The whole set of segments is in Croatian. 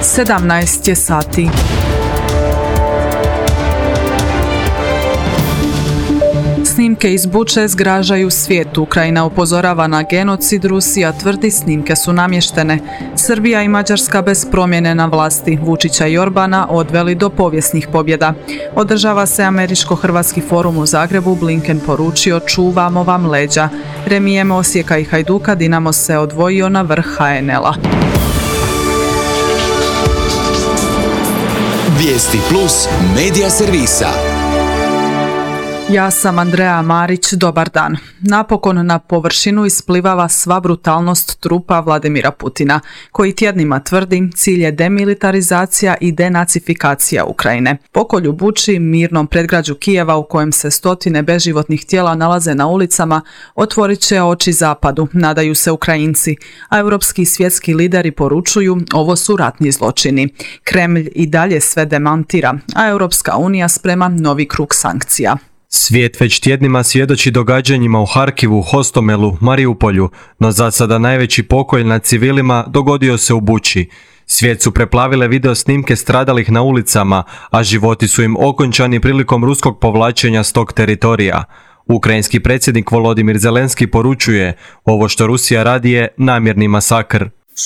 17 je sati. Snimke iz Buče zgražaju svijet. Ukrajina upozorava na genocid, Rusija tvrdi snimke su namještene. Srbija i Mađarska bez promjene na vlasti. Vučića i Orbana odveli do povijesnih pobjeda. Održava se Američko-hrvatski forum u Zagrebu, Blinken poručio čuvamo vam leđa. Remijem Osijeka i Hajduka, Dinamo se odvojio na vrh HNL-a. Vijesti plus medija servisa. Ja sam Andreja Marić, dobar dan. Napokon na površinu isplivava sva brutalnost trupa Vladimira Putina, koji tjednima tvrdi cilj je demilitarizacija i denacifikacija Ukrajine. Pokolj u Buči, mirnom predgrađu Kijeva u kojem se stotine beživotnih tijela nalaze na ulicama, otvorit će oči zapadu, nadaju se Ukrajinci, a europski i svjetski lideri poručuju ovo su ratni zločini. Kremlj i dalje sve demantira, a Europska unija sprema novi krug sankcija. Svijet već tjednima svjedoči događanjima u Harkivu, Hostomelu, Mariupolju, no za sada najveći pokolj nad civilima dogodio se u Buči. Svijet su preplavile video snimke stradalih na ulicama, a životi su im okončani prilikom ruskog povlačenja s tog teritorija. Ukrajinski predsjednik Volodimir Zelenski poručuje, ovo što Rusija radi je namjerni masakr.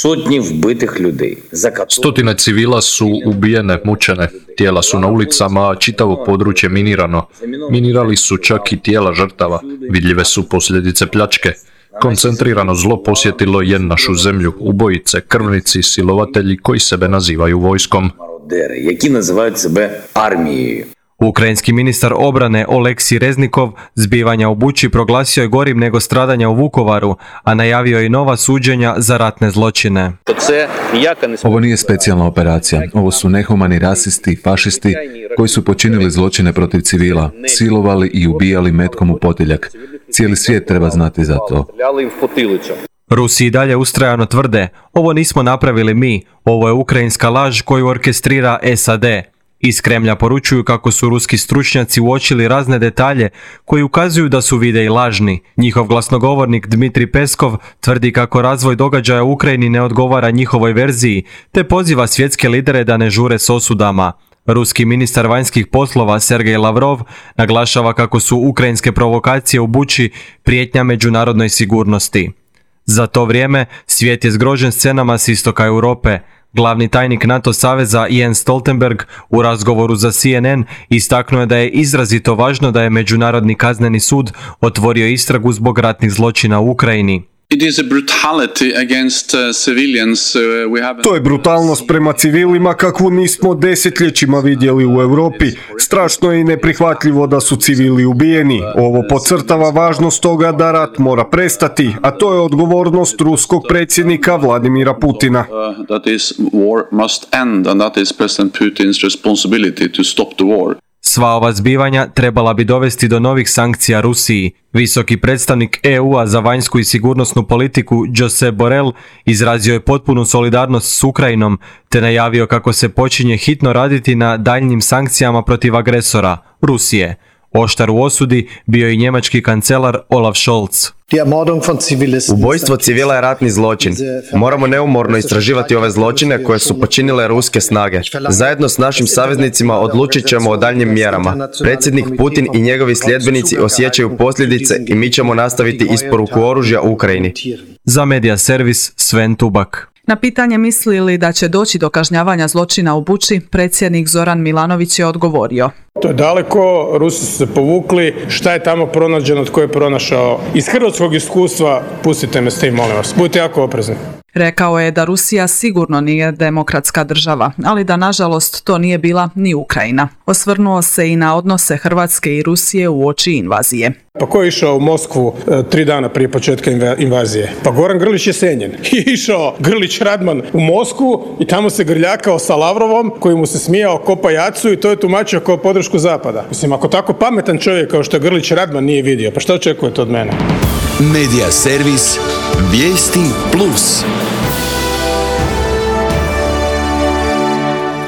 Stotine civila su ubijene, mučene. Tijela su na ulicama, a čitavo područje minirano. Minirali su čak i tijela žrtava. Vidljive su posljedice pljačke. Koncentrirano zlo posjetilo je našu zemlju. Ubojice, krvnici, silovatelji koji sebe nazivaju vojskom. Ukrajinski ministar obrane Oleksij Reznikov zbivanja u Buči proglasio je gorim nego stradanja u Vukovaru, a najavio je i nova suđenja za ratne zločine. Ovo nije specijalna operacija. Ovo su nehumani rasisti i fašisti koji su počinili zločine protiv civila, silovali i ubijali metkom u potiljak. Cijeli svijet treba znati za to. Rusi i dalje ustrajano tvrde, ovo nismo napravili mi, ovo je ukrajinska laž koju orkestrira SAD. Iz Kremlja poručuju kako su ruski stručnjaci uočili razne detalje koji ukazuju da su videi lažni. Njihov glasnogovornik Dmitrij Peskov tvrdi kako razvoj događaja u Ukrajini ne odgovara njihovoj verziji, te poziva svjetske lidere da ne žure s osudama. Ruski ministar vanjskih poslova Sergej Lavrov naglašava kako su ukrajinske provokacije u Buči prijetnja međunarodnoj sigurnosti. Za to vrijeme svijet je zgrožen scenama s istoka Europe. Glavni tajnik NATO saveza Jens Stoltenberg u razgovoru za CNN istaknuo je da je izrazito važno da je Međunarodni kazneni sud otvorio istragu zbog ratnih zločina u Ukrajini. To je brutalnost prema civilima kakvu nismo desetljećima vidjeli u Europi. Strašno je i neprihvatljivo da su civili ubijeni. Ovo podcrtava važnost toga da rat mora prestati, a to je odgovornost ruskog predsjednika Vladimira Putina. Sva ova zbivanja trebala bi dovesti do novih sankcija Rusiji. Visoki predstavnik EU-a za vanjsku i sigurnosnu politiku Josep Borrell izrazio je potpunu solidarnost s Ukrajinom te najavio kako se počinje hitno raditi na daljnjim sankcijama protiv agresora, Rusije. Oštar u osudi bio i njemački kancelar Olaf Scholz. Ubojstvo civila je ratni zločin. Moramo neumorno istraživati ove zločine koje su počinile ruske snage. Zajedno s našim saveznicima odlučit ćemo o daljnjim mjerama. Predsjednik Putin i njegovi sljedbenici osjećaju posljedice i mi ćemo nastaviti isporuku oružja u Ukrajini. Za medija servis Sven Tubak. Na pitanje misli li da će doći do kažnjavanja zločina u Buči, predsjednik Zoran Milanović je odgovorio. To je daleko, Rusi su se povukli, šta je tamo pronađeno, tko je pronašao. Iz hrvatskog iskustva, pustite me s tim, molim vas, budite jako oprezni. Rekao je da Rusija sigurno nije demokratska država, ali da nažalost to nije bila ni Ukrajina. Osvrnuo se i na odnose Hrvatske i Rusije uoči invazije. Pa ko je išao u Moskvu 3 dana prije početka invazije? Pa Goran Grlić Jesenjin. I išao Grlić Radman u Moskvu i tamo se grljakao sa Lavrovom koji mu se smijao ko pajacu i to je tumačio kao podršku Zapada. Mislim, ako tako pametan čovjek kao što Grlić Radman nije vidio, pa što očekujete od mene? Medija servis Vijesti plus.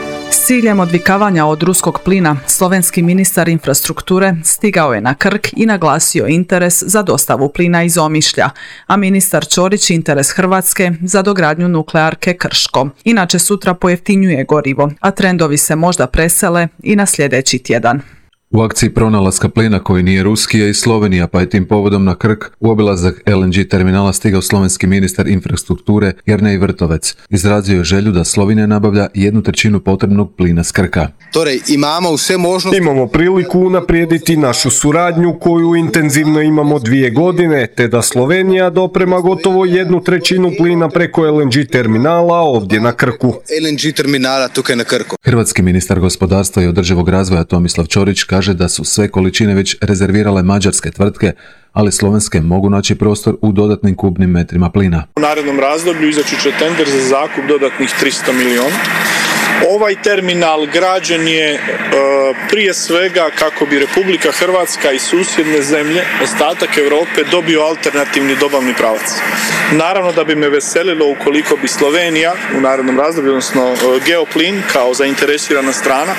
S ciljem odvikavanja od ruskog plina, slovenski ministar infrastrukture stigao je na Krk i naglasio interes za dostavu plina iz Omišlja, a ministar Ćorić interes Hrvatske za dogradnju nuklearke Krško. Inače sutra pojeftinjuje gorivo, a trendovi se možda presele i na sljedeći tjedan. U akciji pronalaska plina koji nije ruski je i Slovenija, pa je tim povodom na Krk u obilazak LNG terminala stigao slovenski ministar infrastrukture Jernej Vrtovec. Izrazio je želju da Slovenija nabavlja 1/3 potrebnog plina s Krka. Imamo priliku unaprijediti našu suradnju koju intenzivno imamo 2 godine, te da Slovenija doprema gotovo 1/3 plina preko LNG terminala ovdje na Krku. Hrvatski ministar gospodarstva i održivog razvoja Tomislav Ćorić kaže da su sve količine već rezervirale mađarske tvrtke, ali slovenske mogu naći prostor u dodatnim kubnim metrima plina. U narednom razdoblju izaći će tender za zakup dodatnih 300 milijuna. Ovaj terminal građen je prije svega kako bi Republika Hrvatska i susjedne zemlje, ostatak Europe, dobio alternativni dobavni pravac. Naravno da bi me veselilo ukoliko bi Slovenija u narednom razdoblju, odnosno Geoplin kao zainteresirana strana,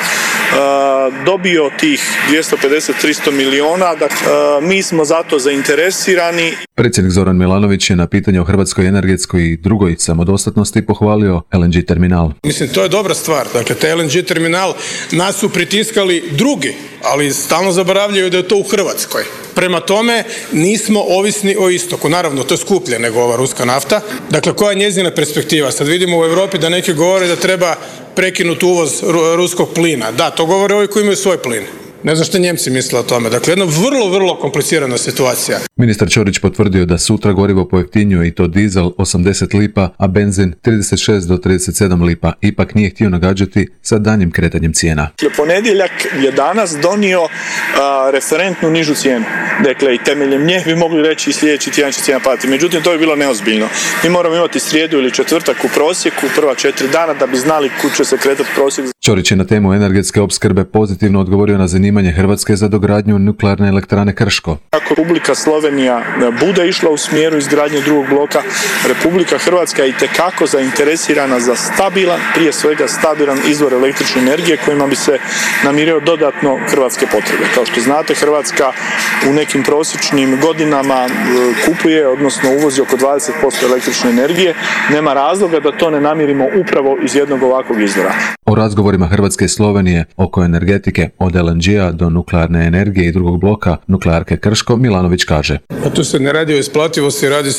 dobio tih 250-300 milijuna. Mi smo zato zainteresirani. Predsjednik Zoran Milanović je na pitanje o hrvatskoj energetskoj i drugoj samodostatnosti pohvalio LNG terminal. Mislim, to je dobra stvar. Dakle, taj LNG terminal nas su pritiskali drugi, ali stalno zaboravljaju da je to u Hrvatskoj. Prema tome, nismo ovisni o istoku. Naravno, to je skuplje nego ova ruska nafta. Dakle, koja je njezina perspektiva? Sad vidimo u Europi da neki govore da treba prekinuti uvoz ruskog plina. Da, to govore ovi koji imaju svoj plin. Ne znam što Njemci misle o tome. Dakle, jedna vrlo komplicirana situacija. Ministar Ćorić potvrdio da sutra gorivo pojeftinjuje i to dizel 80 lipa, a benzin 36 do 37 lipa. Ipak nije htio nagađati sa danjim kretanjem cijena. Ponedjeljak je danas donio referentnu nižu cijenu. Dakle, i temeljem nje bi mogli reći i sljedeći tjedan će cijena padati. Međutim, to bi bilo neozbiljno. Mi moramo imati srijedu ili četvrtak u prosjeku, prva 4 dana, da bi znali kud će se kretati prosjek. Ćorić je na temu energetske opskrbe pozitivno odgovorio na zanimanje Hrvatske za dogradnju nuklearne elektrane Krško. Ako Republika Slovenija bude išla u smjeru izgradnje drugog bloka, Republika Hrvatska je itekako zainteresirana za prije svega stabilan izvor električne energije kojima bi se namirio dodatno hrvatske potrebe. Kao što znate, Hrvatska u nekim prosječnim godinama kupuje, odnosno uvozi oko 20% električne energije. Nema razloga da to ne namirimo upravo iz jednog ovakvog izvora. O razgovorima Hrvatske i Slovenije oko energetike od LNG-a do nuklearne energije i drugog bloka nuklearke Krško, Milanović kaže. Pa tu se ne radi o isplativosti, radi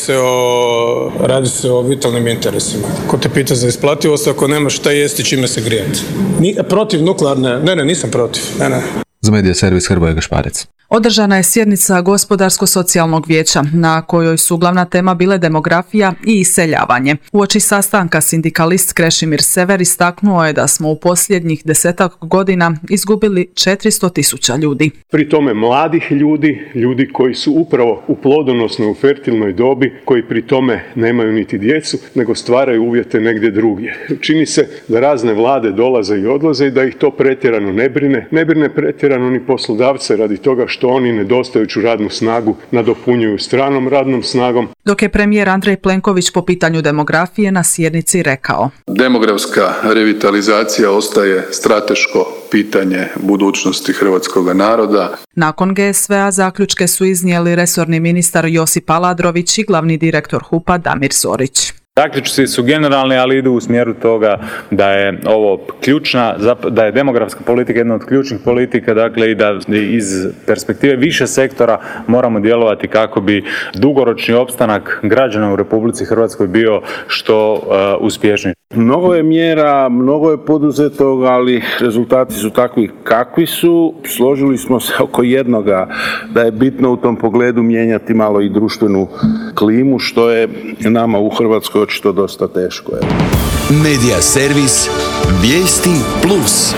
se o vitalnim interesima. Ko te pita za isplativost, ako nemaš šta jesti, čime se grijati. Protiv nuklearne? Ne, nisam protiv. Ne. Za Medija servis Hrvoje Gašparec. Održana je sjednica Gospodarsko-socijalnog vijeća na kojoj su glavna tema bile demografija i iseljavanje. Uoči sastanka sindikalist Krešimir Sever istaknuo je da smo u posljednjih 10 godina izgubili 400.000 ljudi. Pri tome mladih ljudi koji su upravo u plodonosnoj, u fertilnoj dobi, koji pri tome nemaju niti djecu, nego stvaraju uvjete negdje drugdje. Čini se da razne vlade dolaze i odlaze i da ih to pretjerano ne brine. Ne brine pretjerano ni poslodavce radi toga što oni nedostajuću radnu snagu nadopunjuju stranom radnom snagom. Dok je premijer Andrej Plenković po pitanju demografije na sjednici rekao: demografska revitalizacija ostaje strateško pitanje budućnosti hrvatskog naroda. Nakon GSV-a zaključke su iznijeli resorni ministar Josip Aladrović i glavni direktor HUP-a Damir Zorić. Zaključci su generalni, ali idu u smjeru toga da je ovo da je demografska politika jedna od ključnih politika, dakle i da iz perspektive više sektora moramo djelovati kako bi dugoročni opstanak građana u Republici Hrvatskoj bio što uspješniji. Mnogo je mjera, mnogo je poduzetog, ali rezultati su takvi kakvi su. Složili smo se oko jednoga da je bitno u tom pogledu mijenjati malo i društvenu klimu, što je nama u Hrvatskoj očito dosta teško. Medija servis Vijesti Plus.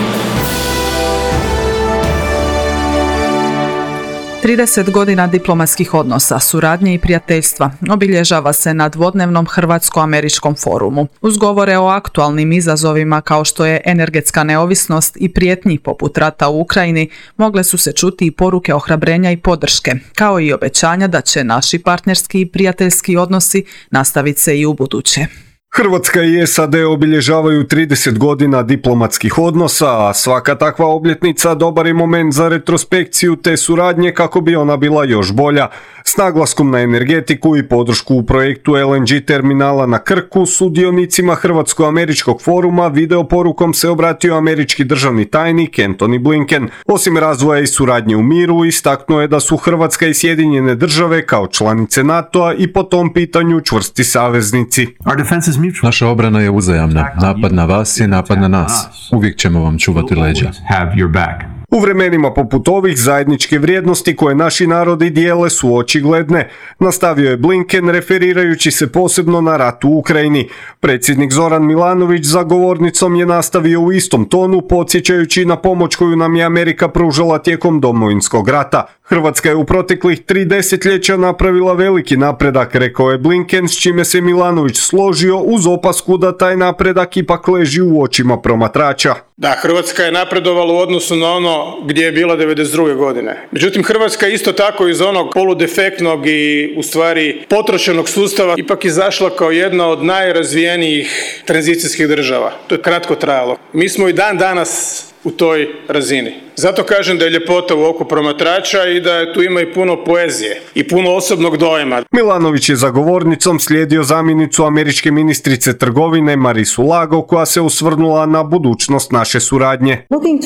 30 godina diplomatskih odnosa, suradnje i prijateljstva obilježava se na dvodnevnom Hrvatsko-američkom forumu. Uz govore o aktualnim izazovima kao što je energetska neovisnost i prijetnji poput rata u Ukrajini, mogle su se čuti i poruke ohrabrenja i podrške, kao i obećanja da će naši partnerski i prijateljski odnosi nastaviti se i u buduće. Hrvatska i SAD obilježavaju 30 godina diplomatskih odnosa, a svaka takva obljetnica dobar je moment za retrospekciju te suradnje kako bi ona bila još bolja. S naglaskom na energetiku i podršku u projektu LNG terminala na Krku, sudionicima Hrvatsko-američkog foruma videoporukom se obratio američki državni tajnik Antony Blinken. Osim razvoja i suradnje u miru, istaknuo je da su Hrvatska i Sjedinjene države kao članice NATO-a i po tom pitanju čvrsti saveznici. Naša obrana je uzajamna. Napad na vas je napad na nas. Uvijek ćemo vam čuvati leđa. U vremenima poput ovih zajedničke vrijednosti koje naši narodi dijele su očigledne, nastavio je Blinken referirajući se posebno na rat u Ukrajini. Predsjednik Zoran Milanović za govornicom je nastavio u istom tonu, podsjećajući na pomoć koju nam je Amerika pružala tijekom Domovinskog rata. Hrvatska je u proteklih 3 desetljeća napravila veliki napredak, rekao je Blinken, s čime se Milanović složio uz opasku da taj napredak ipak leži u očima promatrača. Da, Hrvatska je napredovala u odnosu na ono gdje je bila 1992. godine. Međutim, Hrvatska je isto tako iz onog poludefektnog i u stvari potrošenog sustava ipak izašla kao jedna od najrazvijenijih tranzicijskih država. To je kratko trajalo. Mi smo i dan danas u toj razini. Zato kažem da je ljepota u oku promatrača i da tu ima i puno poezije i puno osobnog dojma. Milanović je za govornicom slijedio zamjenicu američke ministrice trgovine Marisu Lago, koja se osvrnula na budućnost naše suradnje.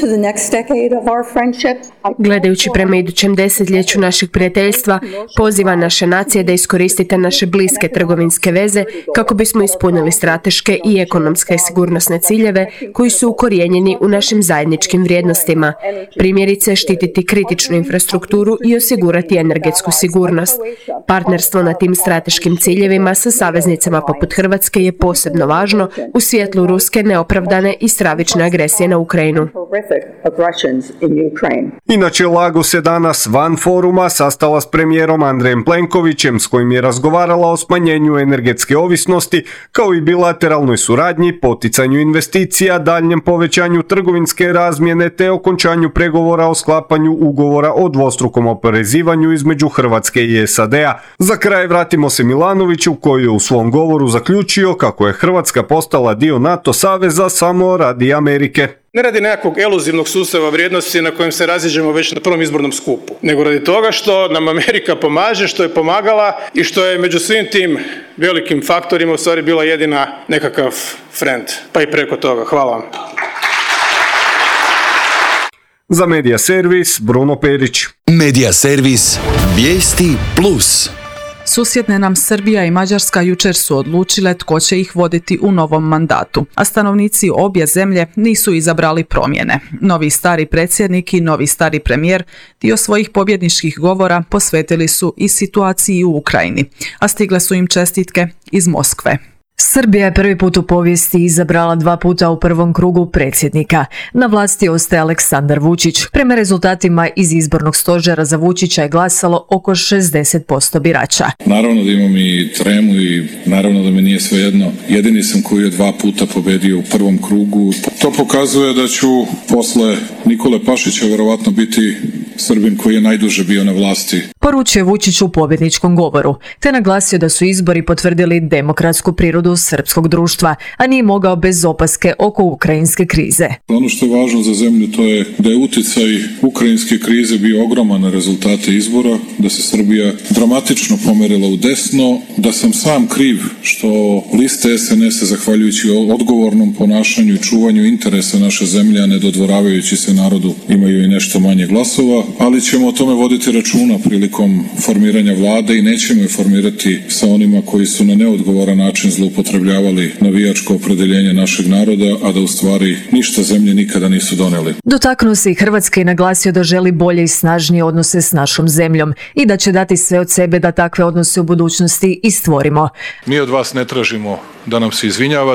Gledajući prema idućem desetljeću našeg prijateljstva, poziva naše nacije da iskoristite naše bliske trgovinske veze kako bismo ispunili strateške i ekonomske sigurnosne ciljeve koji su ukorijenjeni u našim zajedničkim vrijednostima. Primjerice, štititi kritičnu infrastrukturu i osigurati energetsku sigurnost. Partnerstvo na tim strateškim ciljevima sa saveznicama poput Hrvatske je posebno važno u svjetlu ruske neopravdane i stravične agresije na Ukrajinu. Inače, Lago se danas van foruma sastala s premijerom Andrejem Plenkovićem, s kojim je razgovarala o smanjenju energetske ovisnosti, kao i bilateralnoj suradnji, poticanju investicija, daljnjem povećanju trgovinske razmjene te okončanju pregovora o sklapanju ugovora o dvostrukom oporezivanju između Hrvatske i SAD-a. Za kraj vratimo se Milanoviću, koji je u svom govoru zaključio kako je Hrvatska postala dio NATO saveza samo radi Amerike. Ne radi nekakvog eluzivnog sustava vrijednosti na kojem se raziđemo već na prvom izbornom skupu, nego radi toga što nam Amerika pomaže, što je pomagala i što je među svim tim velikim faktorima u stvari bila jedina nekakav friend, pa i preko toga. Hvala vam. Za Medija Servis, Bruno Perić. Medija Servis, Vijesti Plus. Susjedne nam Srbija i Mađarska jučer su odlučile tko će ih voditi u novom mandatu, a stanovnici obje zemlje nisu izabrali promjene. Novi stari predsjednik i novi stari premijer dio svojih pobjedničkih govora posvetili su i situaciji u Ukrajini, a stigle su im čestitke iz Moskve. Srbija je prvi put u povijesti izabrala 2 puta u prvom krugu predsjednika. Na vlasti ostaje Aleksandar Vučić. Prema rezultatima iz izbornog stožera za Vučića je glasalo oko 60% birača. Naravno da imam i tremu i naravno da mi nije svejedno. Jedini sam koji je 2 puta pobedio u prvom krugu. To pokazuje da ću posle Nikole Pašića vjerovatno biti Srbin koji je najduže bio na vlasti. Poručio Vučić u pobjedničkom govoru, te naglasio da su izbori potvrdili demokratsku prirodu srpskog društva, a nije mogao bez opaske oko ukrajinske krize. Ono što je važno za zemlju to je da je utjecaj ukrajinske krize bio ogroman na rezultate izbora, da se Srbija dramatično pomerila u desno, da sam sam kriv što liste SNS-a zahvaljujući odgovornom ponašanju i čuvanju interesa naše zemlje, a ne dodvoravajući se narodu, imaju i nešto manje glasova, ali ćemo o tome voditi računa prilikom formiranja vlade i nećemo je formirati sa onima koji su na neodgovoran način zloupotrebljavali navijačko opredeljenje našeg naroda, a da u stvari ništa zemlje nikada nisu doneli. Dotaknuo se i Hrvatske i naglasio da želi bolje i snažnije odnose s našom zemljom i da će dati sve od sebe da takve odnose u budućnosti i stvorimo. Mi od vas ne tražimo da nam se izvinjavate,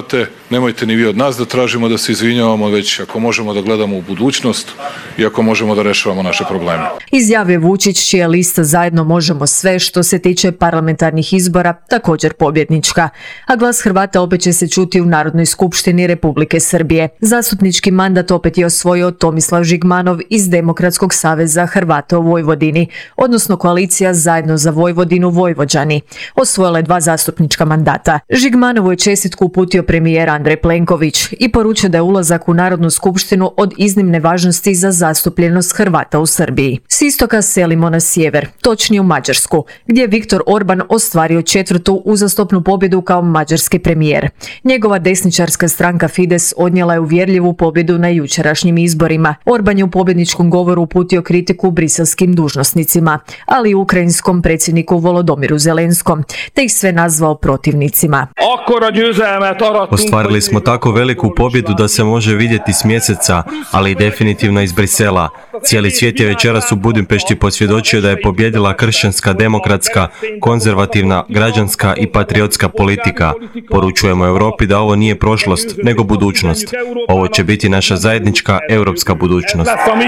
nemojte ni vi od nas da tražimo da se izvinjavamo, već ako možemo da gledamo u budućnost i ako možemo da rešavamo naše probleme. Izjavio Vučić, čija lista Zajedno možemo sve što se tiče parlamentarnih izbora također pobjednička, a glas Hrvata opet će se čuti u Narodnoj skupštini Republike Srbije. Zastupnički mandat opet je osvojio Tomislav Žigmanov iz Demokratskog saveza Hrvata u Vojvodini, odnosno koalicija Zajedno za Vojvodinu Vojvođani. Osvojila je 2 zastupnička mandata. Žigmanovu je čestitku uputio premijer Andrej Plenković i poručio da je ulazak u Narodnu skupštinu od iznimne važnosti za zastupljenost Hrvata u Srbiji. S istoka selimo na sjever, točnije u Mađarsku, gdje je Viktor Orban ostvario 4. uzastopnu pobjedu kao mađarski premijer. Njegova desničarska stranka Fides odnijela je uvjerljivu pobjedu na jučerašnjim izborima. Orban je u pobjedničkom govoru uputio kritiku briselskim dužnosnicima, ali i ukrajinskom predsjedniku Volodomiru Zelenskom, te ih sve nazvao protivnicima. Ostvarili smo tako veliku pobjedu da se može vidjeti s mjeseca, ali i definitivno iz Brisela. Cijeli svijet je večeras u Budimpešti posvjedočio da je pobjedila kršćanska, demokratska, konzervativna, građanska i patriotska politika. Poručujemo Europi da ovo nije prošlost, nego budućnost. Ovo će biti naša zajednička europska budućnost.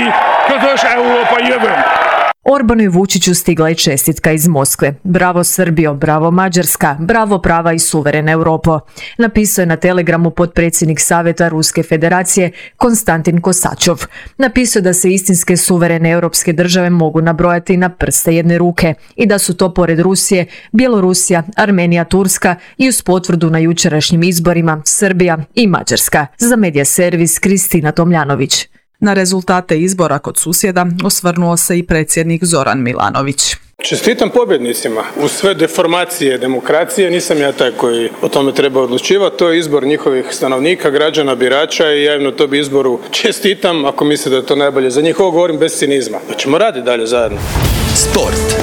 Orbanu i Vučiću stigla je čestitka iz Moskve. Bravo Srbijo, bravo Mađarska, bravo prava i suverena Europo. Napisao je na Telegramu potpredsjednik Savjeta Ruske federacije Konstantin Kosačov. Napisao je da se istinske suverene europske države mogu nabrojati na prste jedne ruke i da su to pored Rusije, Bjelorusija, Armenija, Turska i uz potvrdu na jučerašnjim izborima Srbija i Mađarska. Za Medija servis Kristina Tomljanović. Na rezultate izbora kod susjeda osvrnuo se i predsjednik Zoran Milanović. Čestitam pobjednicima. Uz sve deformacije demokracije nisam ja taj koji o tome treba odlučivati. To je izbor njihovih stanovnika, građana, birača i ja im na tom izboru čestitam ako misle da je to najbolje za njih. Ovo govorim bez cinizma. Pa ćemo raditi dalje zajedno. Sport.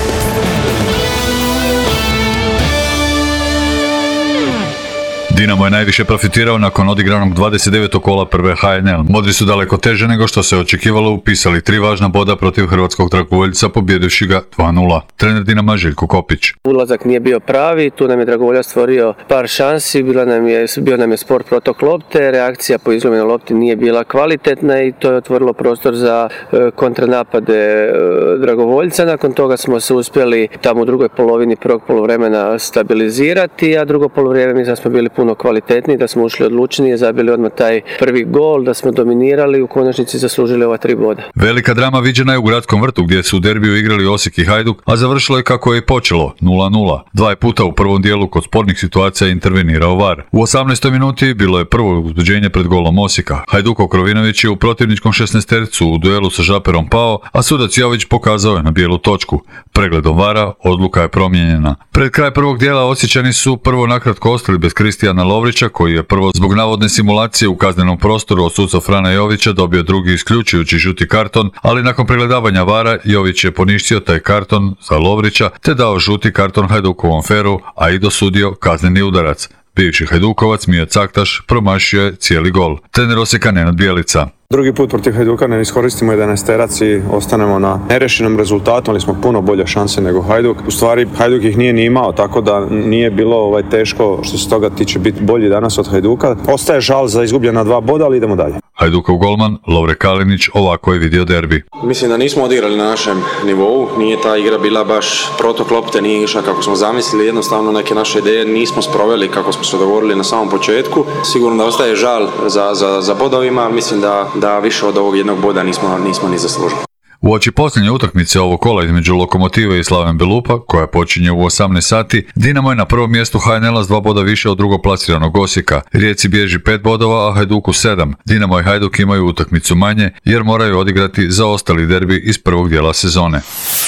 Dinamo je najviše profitirao nakon odigranog 29. kola prve HNL. Modri su daleko teže nego što se očekivalo upisali 3 važna boda protiv hrvatskog dragovoljca pobjedivši ga 2-0. Trener Dinama Željko Kopić. Ulazak nije bio pravi, tu nam je dragovoljac stvorio par šansi, bio nam je spor protok lopte, reakcija po izlomenoj lopti nije bila kvalitetna i to je otvorilo prostor za kontranapade dragovoljca. Nakon toga smo se uspjeli tamo u drugoj polovini prvog poluvremena stabilizirati, a drugo poluvrijeme mislim da smo bili puno kvalitetniji, da smo ušli odlučnije, zabili odmah taj prvi gol, da smo dominirali i u konačnici zaslužili ova 3 boda. Velika drama viđena je u Gradskom vrtu gdje su u derbiju igrali Osijek i Hajduk, a završilo je kako je i počelo, 0-0. 2 puta u prvom dijelu kod spornih situacija intervenirao VAR. U 18. minuti bilo je prvo uzbuđenje pred golom Osijeka. Hajdukov Krovinović je u protivničkom 16-tercu u duelu sa Žaperom pao, a sudac Jović pokazao je na bijelu točku. Pregledom VAR-a odluka je promijenjena. Pred kraj prvog dijela Osječani su prvo nakratko ostali bez Kristijana Lovrića, koji je prvo zbog navodne simulacije u kaznenom prostoru od suca Frana Jovića dobio drugi isključujući žuti karton, ali nakon pregledavanja VAR-a Jović je poništio taj karton za Lovrića te dao žuti karton Hajdukovom Feru, a i dosudio kazneni udarac. Bivši Hajdukovac Mio Caktaš promašio je cijeli gol. Trener Osijeka Nenad Bjelica. Drugi put protiv Hajduka ne iskoristimo 11-terac i ostanemo na nerešenom rezultatu, ali smo puno bolje šanse nego Hajduk. U stvari Hajduk ih nije ni imao, tako da nije bilo teško što se toga tiče biti bolji danas od Hajduka. Ostaje žal za izgubljena 2 boda, ali idemo dalje. Hajdukov golman Lovre Kalinić ovako je vidio derbi. Mislim da nismo odigrali na našem nivou, nije ta igra bila baš protok lopte, nije išla kako smo zamislili, jednostavno neke naše ideje nismo sproveli kako smo se dogovorili na samom početku. Sigurno da ostaje žal za bodovima, mislim da više od ovog jednog boda nismo ni zaslužili. Uoči posljednje utakmice ovog kola između Lokomotive i Slaven Belupa, koja počinje u 18 sati, Dinamo je na prvom mjestu HNL-a s 2 boda više od drugoplasiranog Osijeka. Rijeci bježi 5 bodova, a Hajduku 7. Dinamo i Hajduk imaju utakmicu manje, jer moraju odigrati zaostali derbi iz prvog dijela sezone.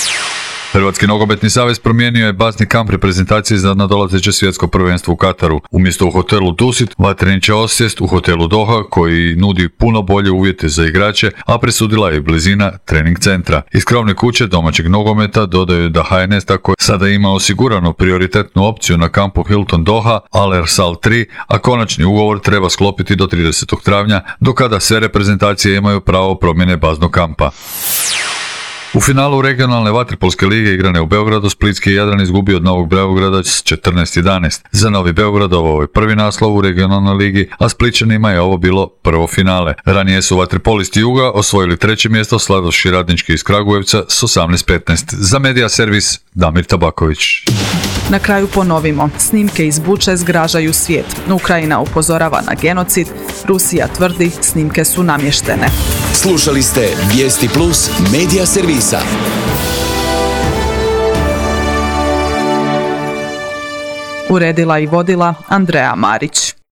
Hrvatski nogometni savez promijenio je bazni kamp reprezentacije za nadolazeće svjetsko prvenstvo u Kataru. Umjesto u hotelu Dusit, vatreni će osjest u hotelu Doha, koji nudi puno bolje uvjete za igrače, a presudila je i blizina trening centra. Iz krovne kuće domaćeg nogometa dodaju da HNS tako sada ima osigurano prioritetnu opciju na kampu Hilton Doha, Al Ersal 3, a konačni ugovor treba sklopiti do 30. travnja, do kada sve reprezentacije imaju pravo promjene baznog kampa. U finalu regionalne vaterpolske lige igrane u Beogradu, splitski Jadran izgubio od Novog Beograda s 14-11. Za Novi Beograd ovo je prvi naslov u regionalnoj ligi, a Splićanima je ovo bilo prvo finale. Ranije su vaterpolisti Juga osvojili treće mjesto, Sladoši Radnički iz Kragujevca s 18-15. Za Medija servis Damir Tabaković. Na kraju ponovimo, snimke iz Buče zgražaju svijet. Ukrajina upozorava na genocid, Rusija tvrdi snimke su namještene. Slušali ste Vijesti Plus Medija servisa. Uredila i vodila Andreja Marić.